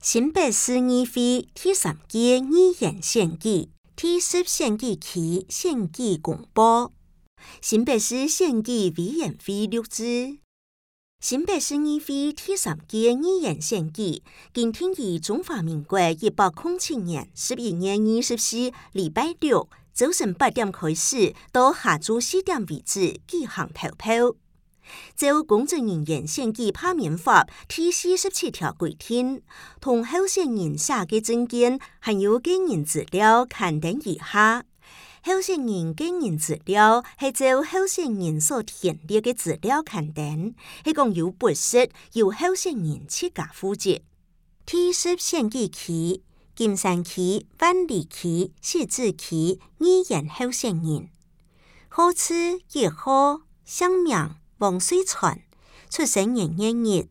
新北市议会第3届议员选举第10选举期选举公布。新北市选举委员会录制。新北市议会第3届议员选举今天于中华民国107年11月24日礼拜六早晨8點開始到下晝4點為止舉行投票。就公職人員選舉罷免法第47條規定，同候選人寫嘅證件含有個人資料刊登以下。候選人個人資料係就候選人所填列嘅資料刊登，係共有不實由候選人自家負責。第10選舉期，金山區、萬里區、汐止區議員候選人，號次1號姓名王水川，出生年月日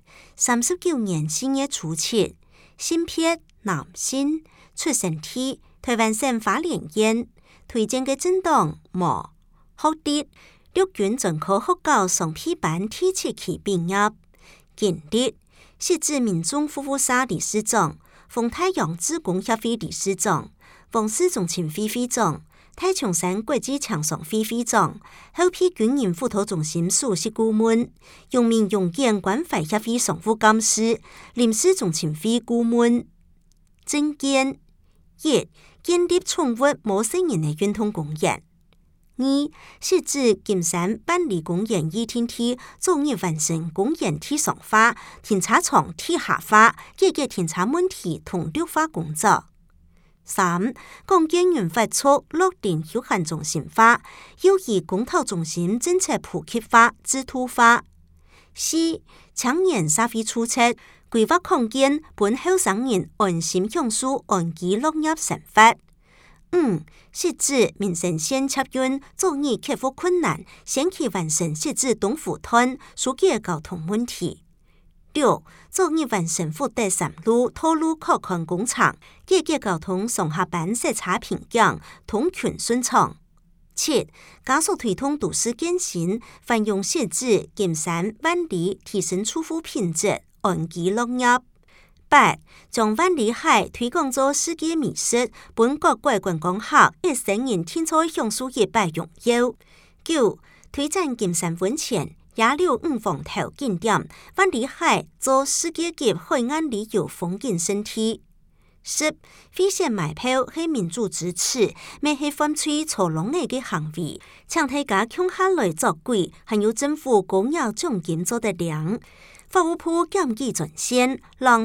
39年4月初7，性別男性，出生地台灣省花蓮縣，推薦嘅政黨無，學歷陸軍專科學校雙批班第7期畢業，經歷汐止民眾服務社理事長、豐太陽志工協會理事長、黃氏宗親會會長、太平山國際槍商會會長，後批軍人輔導中心首席顧問，永明永健關懷協會常務幹事，臨時中心會顧問。政見1. 建立寵物無成人的運動公園。2. 汐止金山萬里公園2天梯早日完成公園體上化、停車場體下化、解決停車問題同綠化工作。3. 公建園發出樂齡休閒中心化，有意公投中心政策普及化、制度化。4. 青年社會出冊，規劃空間，本後生人安心享受安居樂業生活。5. 汐止民生線捷運早日克服困難，先期完成汐止東湖段疏解交通問題。6. 早日完成福德3路道路擴寬工程，解決交通上下班塞車瓶頸，通勤順暢。7. 加速推動都市更新，繁榮汐止、金山、萬里，提升住戶品質，安居樂業。8. 將萬里海推廣做世界美食，本國觀光客一生人天才享受100榮耀。9. 推展金山溫泉、野柳5黃頭景點，萬里海做世界級海岸旅遊風景勝地。10. 飛線買票係民主支持，未係犯罪錯攏嘅行為，請大家共下來作鬼，還有政府公有獎金做得量。法務部檢舉專線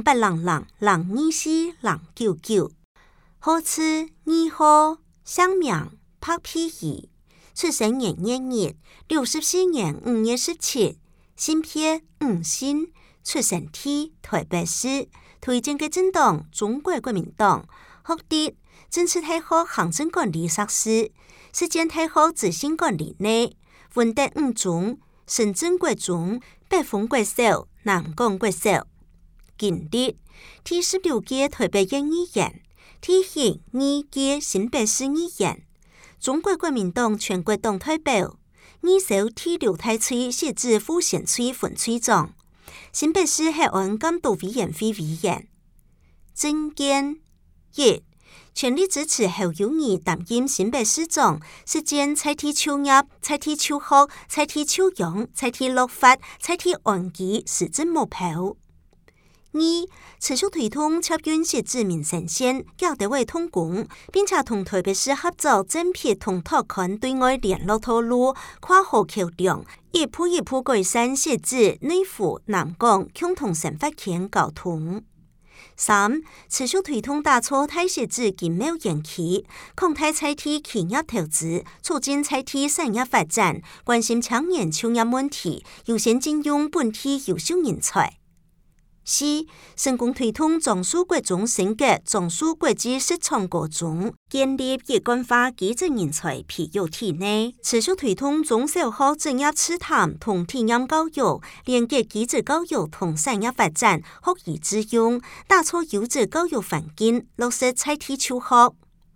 0800-024-099，號次2號，姓名柏皮儀，出生年月日64年5月17，性別女性，出生地台北市，推薦嘅政黨中國國民黨，學歷政治大學行政管理碩士，實踐大學資訊管理內，文德5中、深圳國中、北豐國小、南港國小。經歷第16屆台北縣議員，第2屆新北市議員，中國國民黨全國黨代表，2手第6太區汐止富賢區分區長，新北市海岸監督委員會委員。政見1. 全力支持侯友宜擔任新北市長，實踐採地求業、採地求學、採地求用、採地落法、採地安居實質目標。2. 持續推動捷運汐止民生線交大會通工，並且同台北市合作增闢同拓寬對外聯絡道路、跨河橋梁，一步一步改善汐止、內湖、南港共同生活圈交通。3. 持續推動打造大汐止經貿園區，擴大採地企業投資，促進採地產業發展，關心青年就業問題，優先進用本地優秀人才。4. 成功推動樟樹國中升格樟樹國際實創高中，建立一貫化基層人才培育體內，持續推動中小學職業試探同體驗教育，連結基礎教育同產業發展，學以致用，打造優質教育環境，落實採地求學。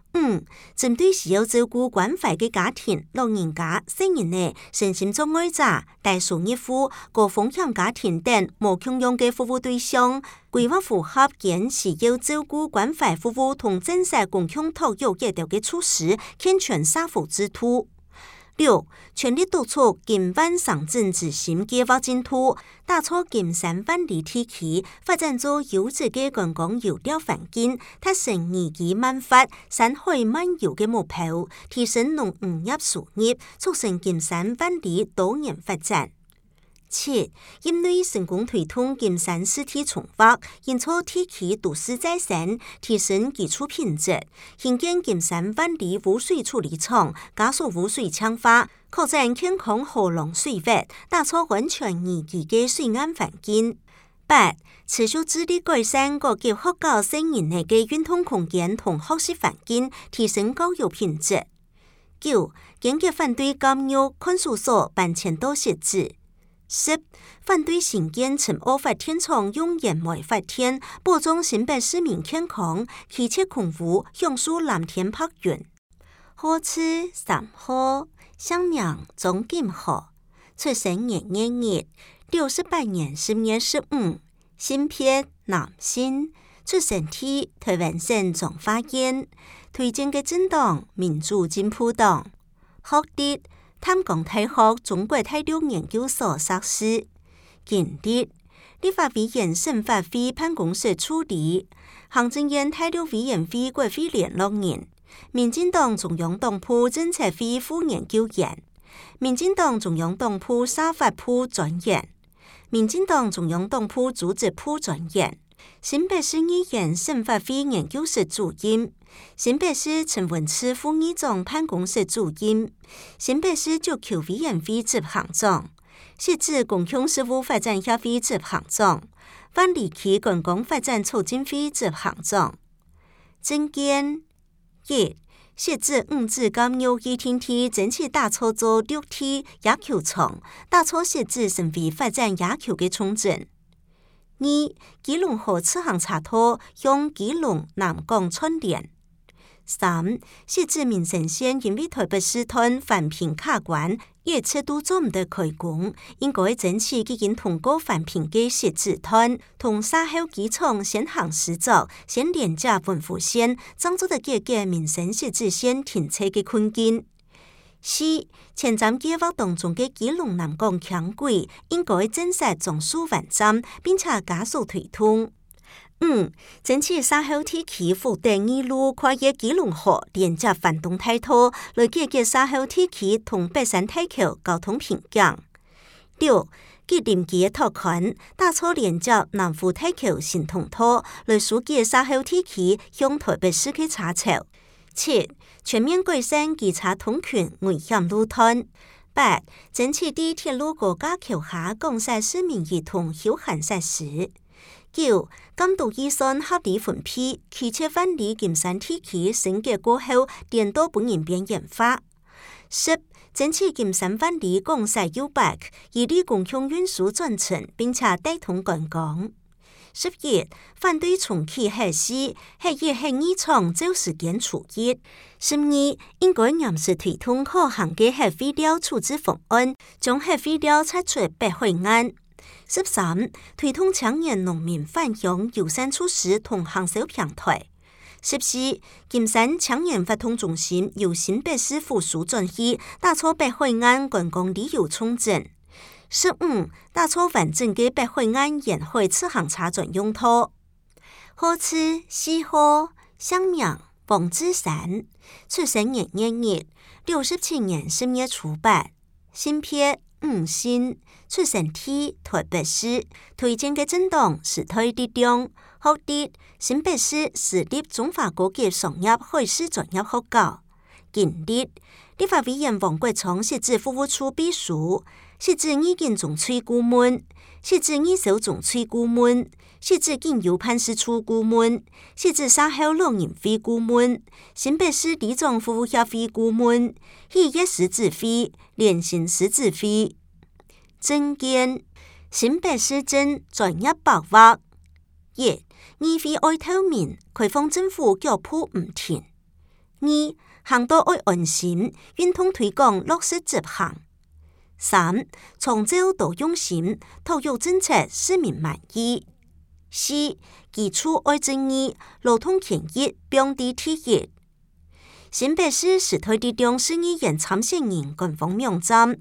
针对需要照顾关怀嘅家庭、老人家、成人嘅身心障碍者、大数一户、高風險家庭等無共用嘅服務對象，規劃符合現需要照顧關懷服務同政策共享托育協調嘅措施，健全社會制度。6. 全力督促金灣省政執行計劃進度，打造金山萬里地區發展做優質嘅觀光遊療環境，達成宜居萬發、山海漫遊嘅目標，提升農漁業收入，促成金山萬里多元發展。7. 因為成功推動金山市體重劃，營造地區都市再生，提升基礎品質，興建金山萬里污水處理廠，加速污水強化，擴展健康河浪水域，打造安全宜居嘅水岸環境。8. 持續致力改善各級學校成人嘅運動空間同學習環境，提升教育品質。9. 堅決反對監獄看守所搬遷到設置。10. 反對新建陳奧發電廠用煙煤發電，保障新北市民健康，切切控污，享受藍天白雲。號次3號，姓名鍾金河，出生年月68年10月15，性別男性，出生地台灣省彰化縣，推薦嘅政黨民主進步黨，學歷淡江大學中國大陸研究所碩士，經歷立法委員審法會辦公室助理，行政院大陸委員會國會聯絡人，民進黨中央黨部政策會副研究員，民進黨中央黨部司法部專員，民進黨中央黨部組織部專員，新北市議員審法會研究室主任，新北市陳文次副議長辦公室主任，新北市足球委員會執行長，汐止公共事務發展協會執行長，萬里區觀光發展促進會執行長。政見1. 汐止5子監獄一天天爭取打造做6體野球場，打造汐止成為發展野球嘅重鎮。2. 基隆河次行查拖用基隆南港串聯。3. 汐止民生線因為台北市段環評卡關，也尺度做唔到開工，應該爭取已經通過環評嘅汐止段同沙口機場先行施作，先連接文湖線，爭做得解決民生汐止線停車嘅困境。4. 前瞻計劃當中嘅基隆南港輕軌應該正式總數完成，並且加速推動。5. 爭取沙口地區福德二路跨越基隆河，連接環東大道，來解決沙口地區同北山大橋交通瓶頸。6. 吉林街拓寬，打造連接南湖大橋新通道，來疏解沙口地區向台北市嘅車潮。7. 全面改善機車通勤危險路段。8. 爭取地鐵路高架橋下降低市民兒童休閒設施。9. 監督預算合理分配，期切萬里金山地區升級過後，電到本人邊緣化。10. 爭取金山萬里廣西優白，以利共享運輸轉乘，並且帶動觀光。11. 反對重啟核試，核一核二廠就時間處理。12. 應該嚴實推動可行嘅核廢料處置方案，將核廢料拆出白海岸。13. 推動青年農民返鄉友善措施同行銷平台。14. 金山青年活動中心由新北市府屬轉移，打造北海岸觀光旅遊重鎮。15. 打造完整嘅北海岸沿海次行車專用道。號次4號，姓名王志山，出生年月67年10月初8，性別女性，出生地台北市，推薦嘅政黨時代力量，學歷新北市私立中華高級商業海事專業學校，經歷立法委員黃國昌汐止服務處秘書，汐止二建總處顧問，汐止二手總處顧問，汐止警務辦事處顧問，汐止沙口老人會顧問，新北市里長服務協會顧問，企業獅子會，聯行獅子會。政見新北市政專業把握1. 議會愛透明，開放政府腳步唔停。 2. 行道愛安心，運通推廣落實執行。3. 從早到用心，教育政策市民滿意。4. 基礎愛正義，勞動權益標地第一。新北市時代力量市議員參選人官方網站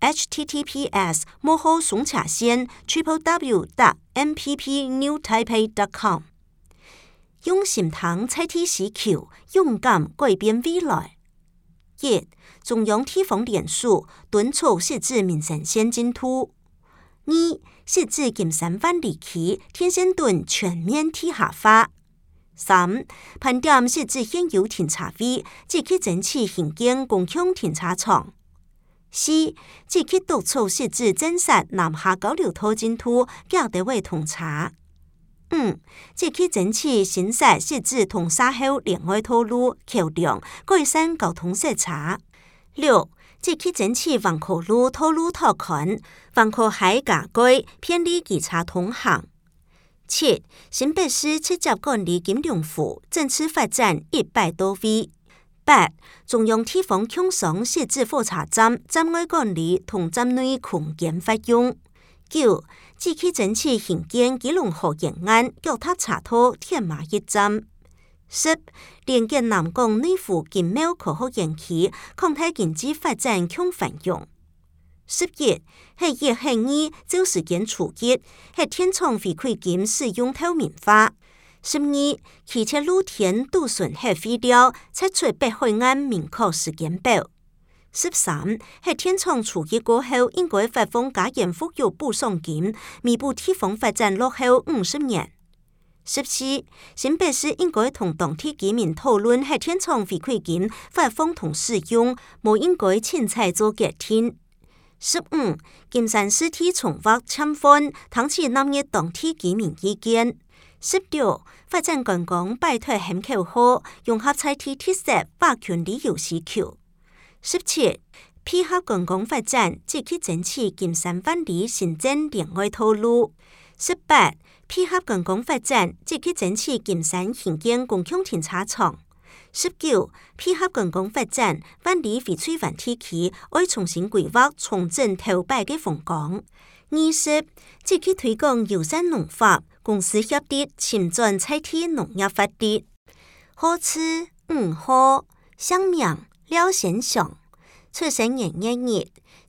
https://www.mppnewtaipei.com 用心堂採體思考，勇敢改變未來。1. 中央地方聯署敦促設置民生先進度。2. 設置金山萬里區天線墩全面地下化。3. 盤點設置現有停車位，積極爭取興建公共停車場。4. 積極督促設置正式南下交流道進度，表達為通車。5. 積極爭取新設置通沙後連外道路橋梁，改善交通塞車。6. 積極爭取環河路道路拓寬，環河海加蓋，便利機車通行。7. 新北市直接管理金融府，政次發展100多位。8. 中央地方共商設置火車站，站外管理同站內空間費用。9. 積極爭取興建基隆河沿岸腳踏車道天馬一站。10. 連結南港內湖經貿科學園區，擴大經濟發展共繁榮。11. 係1、2就時間處決，係天窗回饋金使用透明化。12. 汽車露天堵順係廢料，拆出北海岸明確時間表。13. 係天窗處決過後，應該發放加嚴復育補償金，彌補地方發展落後50年。14. 新北市應該同當地居民討論係天窗回饋金發放同使用，冇應該凊彩做決定。15. 金山市體重劃簽分，聽取南熱當地居民意見。16. 發展觀光擺脫喊口號，融合在地特色霸權旅遊需求。17. 配合觀光發展，積極爭取金山萬里新增連外道路。18. 配合觀光發展，積極爭取金山興建公共停車場。19. 配合觀光發展，萬里翡翠灣地區愛重新規劃重整頭擺嘅風光。20. 積極推廣友善農法，公司協力尋轉採地農業法律。好詞5號，姓名廖先祥，出生年月日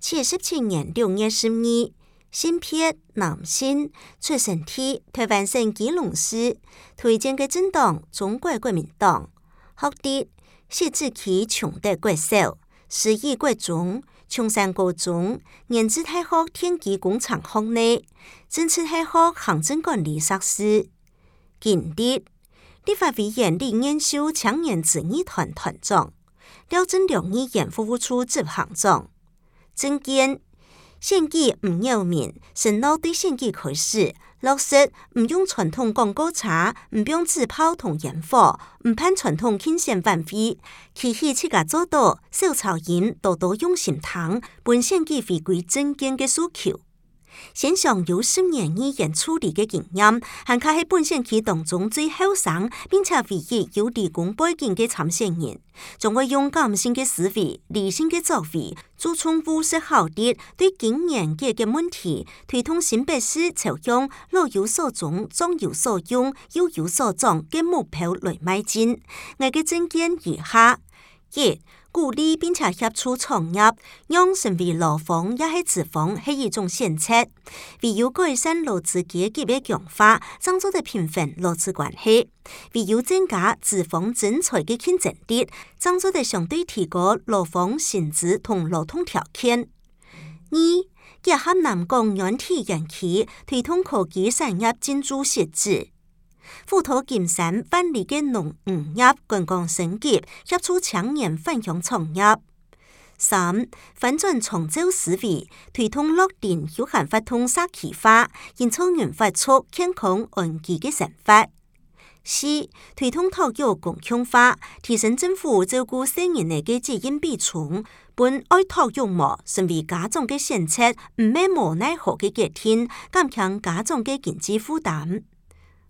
77年6月12，性別男性，出生地台灣省基隆市，推薦嘅政黨中國國民黨。學歷汐止區崇德國小、師範國中、松山高中、原子大學電機工程學歷，政治大學行政管理碩士。經歷立法委員李彥秀青年子女團團長，廖正良議員服務處執行長。政見選舉唔擾民，深入對選舉開始，落實唔用傳統廣告詞，唔用紙炮同煙火，唔攀傳統慶典晚會，期許自家做到小草人多多用心堂，本選舉回歸政見嘅訴求。先上有10年議員處理嘅經驗，還卡喺本選區當中最後生，並且唯一有理工背景嘅參選人，將會用感性嘅思維、理性嘅作為，注重務實效率，對經驗解決問題，推動新北市朝向老有所終、壯有所用、幼有所長嘅目標來邁進。我嘅政見如下： 1. 鼓勵並且協助創業，讓成為勞方也係資方係一種選擇。唯有改善勞資階級嘅強化，創造的平衡勞資關係；唯有增加資方爭取嘅競爭力，創造的相對提高勞方薪資同勞動條件。2. 結合南港軟體園區，推動科技產業進駐設置。輔導金山萬里嘅農漁業觀光升級，協助青年返鄉創業。3. 反轉長洲思維，推動樂齡有限發通社區化，營造原發出健康安居嘅生活。4. 推動托育公共化，提升政府照顧成人嘅責任比重，本愛托育模成為家長嘅選擇，唔係無奈何嘅決定，減輕家長嘅經濟負擔。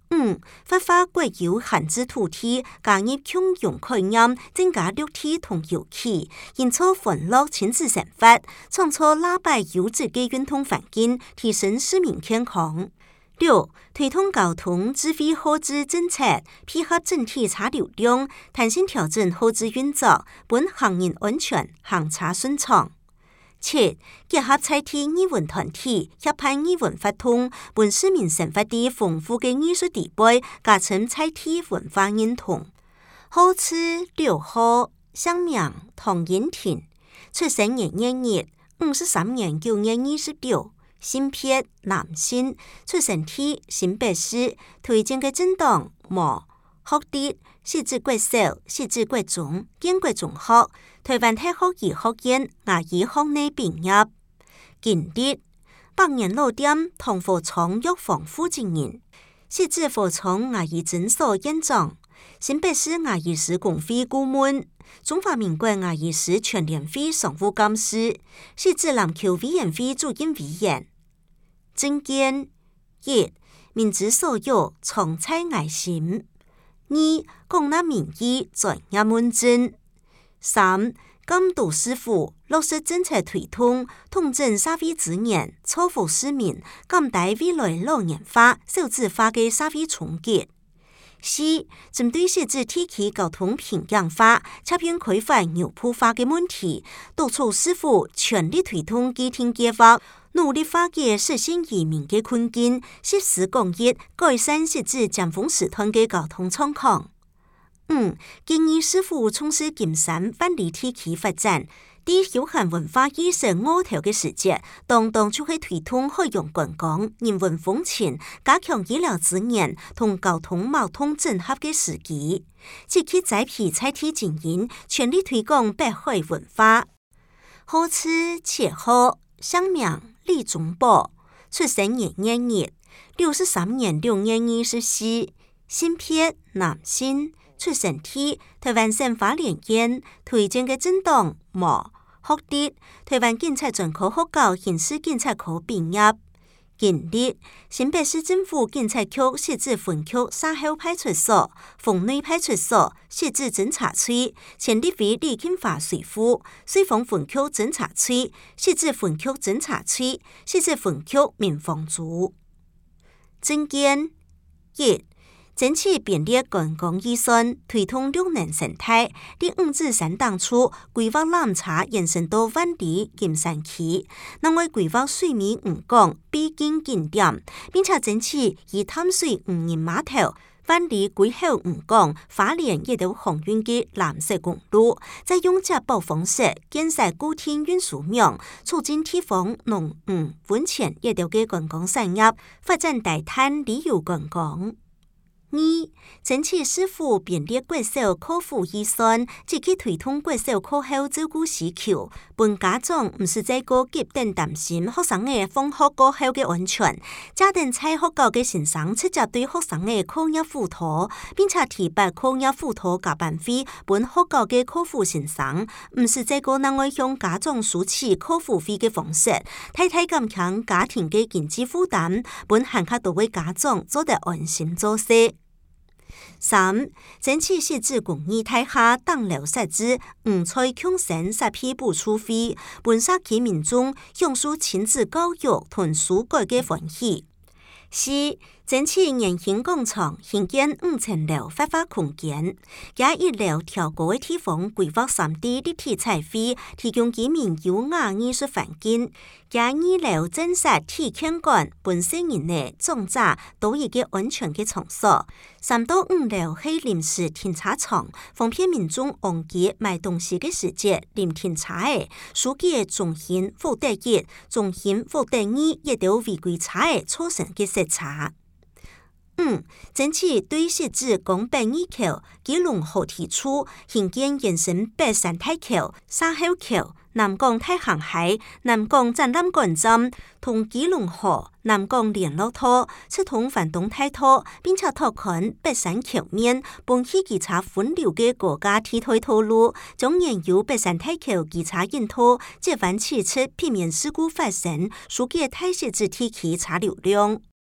发挥国有限制土地，加入共用概念，增加绿地同油气，营造欢乐亲子生活，创造喇叭优质的运动环境，提升市民健康。6. 推动交通智慧号志政策，配合整体车流量，弹性调整号志运作，本行人安全，行车顺畅。7. 结合在地艺文团體，協辦藝文活動，本市民生活的豐富嘅藝術地位，加深在地文化認同。號誌6號，姓名唐英廷，出生年月日53年9月26，性別男性，出生地新北市，推薦嘅政黨無學歷，師資國小、師資國中、建國中學。台灣大學醫學院牙醫學內畢業，經歷百年老店同和廠藥房負責人，獅子和廠牙醫診所院長，新北市牙醫師公會顧問，中華民國牙醫師全聯會常務幹事，獅子籃球委員會主任委員。政見1. 民之所有，常在愛心。2. 廣納民意，專業問政。3. 監督市府落實政策推動，統整社會資源，造福市民，減低未來老年化、少子化嘅社會衝擊。4. 針對獅子地區交通平陽化、切片開發牛埔化嘅問題，督促市府全力推動基聽計劃，努力化解實現移民嘅困境，適時公益改善獅子尖峰時段嘅交通狀況。5. 建議市府從事金山萬里地區發展，啲休閒文化意識額頭嘅時節，當就係推動海洋觀光、人文風情、加強醫療資源同交通網通整合嘅時機，積極栽培在地精英，全力推廣北海文化。號誌7號，姓名李宗寶，出生年月日63年6月24，性別男性。出生地台灣省花蓮縣，推薦嘅政黨無學歷，台灣警察專科學校刑事警察科畢業。經歷新北市政府警察局獅子分局沙後派出所、豐內派出所、獅子偵查區，前立委李慶華隨扈，水豐分局偵查區、獅子分局偵查區、獅子分局民防組。政見1. 爭取編列觀光預算，推動綠能生態。第5指3檔處規劃纜車延伸到萬里金山區，另外規劃水美吳港必經景點，並且爭取以淡水漁人碼頭、萬里歸後吳港、花蓮一條航運嘅藍色公路，再用接駁方式建設固定運輸網，促進地方農漁溫泉一條嘅觀光產業，發展大灘旅遊觀光。2. 爭取市府編列國小課輔預算，積極推動國小課後照顧需求，本家長唔是在個急等擔心學生嘅放學過後嘅安全，家庭在學校嘅先生直接對學生嘅課業輔導，並且提拔課業輔導加班費，本學校嘅課輔先生唔是在個能夠向家長收取課輔費嘅方式，太減輕家庭嘅經濟負擔，本限卡到位家長做得安心做事。3. 爭取獅子公益大廈擋流設置，唔再強生設批補助費，本社區民眾享受親子教育同書改嘅歡喜。4. 爭取年輕工廠興建5層樓發揮空間，加1樓調高嘅地方規劃3D 立體彩繪，提供居民優雅藝術環境。加2樓增設體驗館，本市人內總站都一個安全嘅場所。3到5樓係臨時停車場，方便民眾按揭買東西嘅時節臨停車嘅，書記中型福特1、中型福特2一條違規車嘅錯成嘅設查。5. 爭取對獅子公平二橋、基隆河堤處興建延伸北山大橋、沙後橋、南港太行海、南港展覽館站同基隆河、南港聯絡道、直通環東大道，並且拓寬北山橋面，幫起機車分流嘅國家鐵腿道路，將沿由北山大橋機車引道接彎起出避免事故發生，疏解太獅子地區車流量。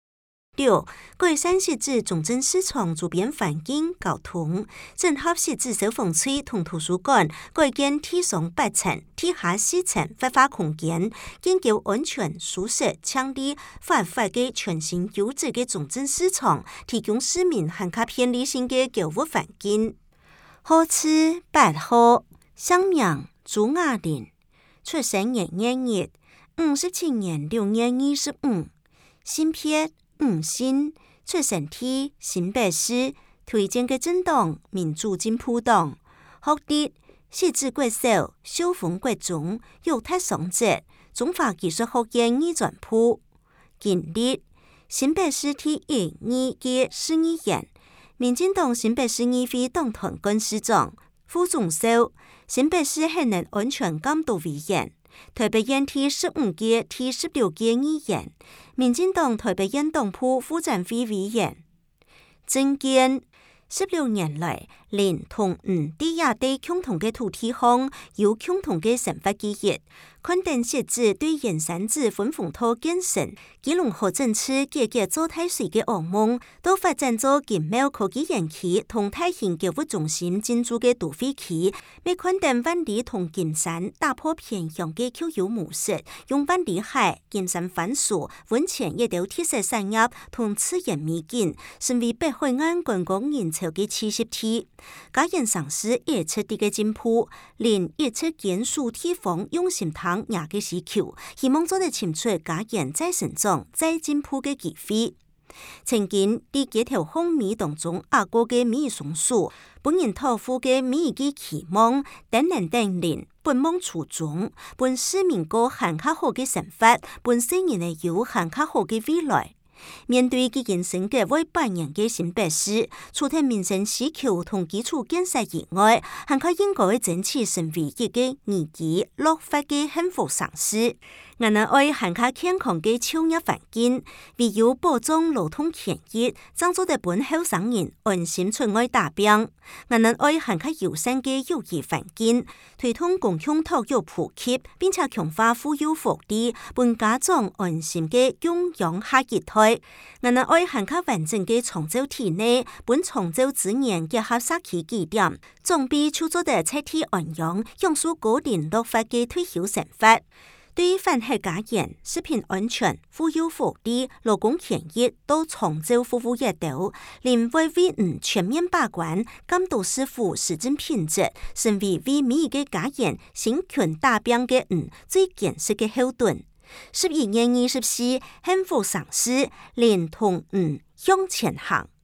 六、改善设置重症市场周边环境交通，整合设置消防区同图书馆，改建地上8层、地下4层活化空间，建构安全、舒适、强力、发达嘅全新优质嘅重症市场，提供市民很较便利性嘅购物环境。好次8號，姓名朱雅玲，出生年1月，57年6月25，性別姓，出生地新北市，推薦嘅政黨民主進步黨，學歷西子國小、小鳳國中，有特雙節，中華技術學院二專部，經歷新北市第1、2屆市議員，民進黨新北市議會黨團幹事長、副總召，新北市核能安全監督委員，台北縣第15屆、第16屆議員，民進黨台北縣黨部副展會委員。政見16年來，連同第亞地共同嘅土地項有共同嘅生活記憶，肯定設置對延山子分風土建設，基隆河政區結結做太水嘅噩夢，都發展做經貿科技園區同大型購物中心進駐嘅都會區，未肯定萬里同金山打破偏鄉嘅舊有模式，用萬里海、金山番薯、溫泉一條特色產業同自然美景，成為北海岸觀光人潮嘅棲息地。嘉義上市一徹底嘅進步，連一切建樹地方用心堂也嘅需求，希望做得清楚嘉義再成長、再進步嘅機會。曾經喺幾條紅米當中壓過嘅米松樹，本人托付嘅米嘅期望，等人等人本望初衷，本市民過很較好嘅生活，本世人嘅有很較好嘅未來。面對佢人生嘅100年嘅新北市，除咗民生需求同基礎建設以外，還可應該爭取成為一個宜居樂發嘅幸福城市。我哋愛還可健康嘅就業環境，唯有保障勞動權益，爭做得本後生人安心出外打拼。我哋愛還可友善嘅就業環境，推動共享托育普及，並且強化婦幼福利，本家長安心嘅供養下一代。我哋愛還可完整嘅長洲體內，本長洲資源結合社區據點，總比出做得徹底安養，享受高齡樂發嘅退休生活。對於反核家園、食品安全、婦幼福利、勞工權益都長洲服務一道，連為全面把關，監督市府施政品質，成為為每一個家園新權打拼嘅最堅實嘅後盾。11月24，幸福城市連同向前行。